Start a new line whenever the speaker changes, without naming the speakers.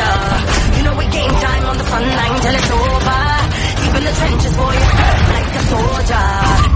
soldier. You know we game time on the front line till it's over. Deep in the trenches, boy, like a soldier.